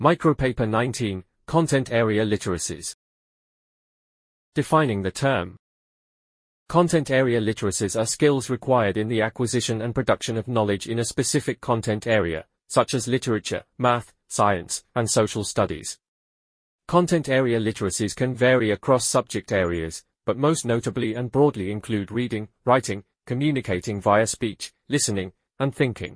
Micropaper 19, Content Area Literacies. Defining the term. Content area literacies are skills required in the acquisition and production of knowledge in a specific content area, such as literature, math, science, and social studies. Content area literacies can vary across subject areas, but most notably and broadly include reading, writing, communicating via speech, listening, and thinking.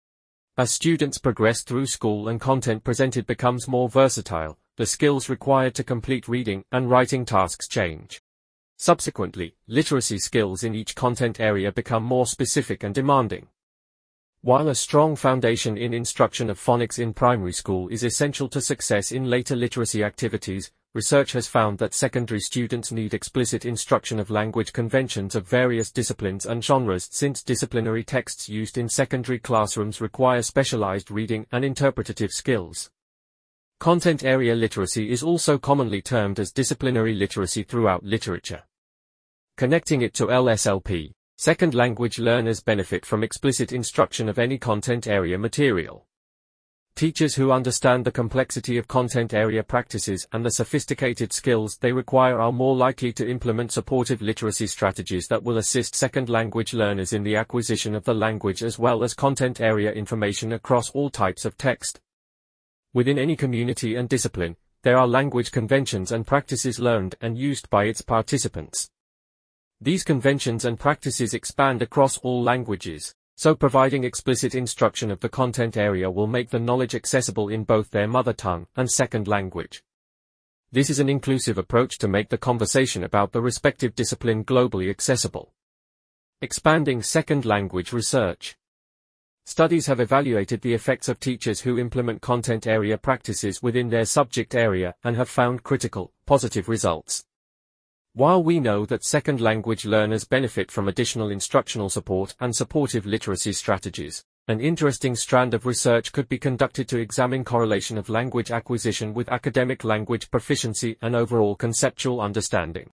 As students progress through school and content presented becomes more versatile, the skills required to complete reading and writing tasks change. Subsequently, literacy skills in each content area become more specific and demanding. While a strong foundation in instruction of phonics in primary school is essential to success in later literacy activities, research has found that secondary students need explicit instruction of language conventions of various disciplines and genres, since disciplinary texts used in secondary classrooms require specialized reading and interpretative skills. Content area literacy is also commonly termed as disciplinary literacy throughout literature. Connecting it to LSLP, second language learners benefit from explicit instruction of any content area material. Teachers who understand the complexity of content area practices and the sophisticated skills they require are more likely to implement supportive literacy strategies that will assist second language learners in the acquisition of the language as well as content area information across all types of text. Within any community and discipline, there are language conventions and practices learned and used by its participants. These conventions and practices expand across all languages, so providing explicit instruction of the content area will make the knowledge accessible in both their mother tongue and second language. This is an inclusive approach to make the conversation about the respective discipline globally accessible. Expanding second language research. Studies have evaluated the effects of teachers who implement content area practices within their subject area and have found critical, positive results. While we know that second language learners benefit from additional instructional support and supportive literacy strategies, an interesting strand of research could be conducted to examine correlation of language acquisition with academic language proficiency and overall conceptual understanding.